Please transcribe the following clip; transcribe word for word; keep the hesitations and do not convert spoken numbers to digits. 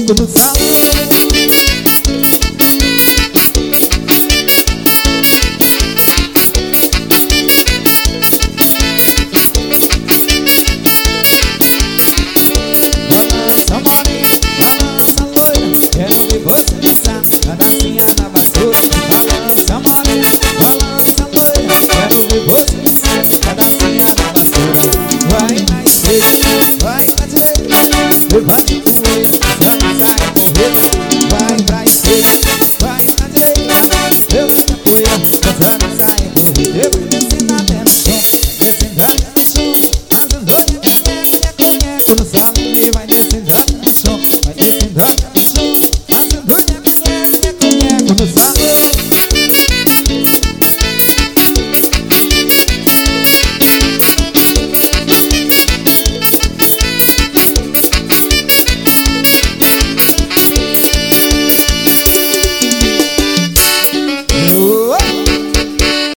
suco do salão. Balança morena, balança loira, quero ver você dançar na dancinha da vassoura. Balança morena, balança loira, quero ver você dançar na dancinha da vassoura. Vai na esquerda, vai na direita, vai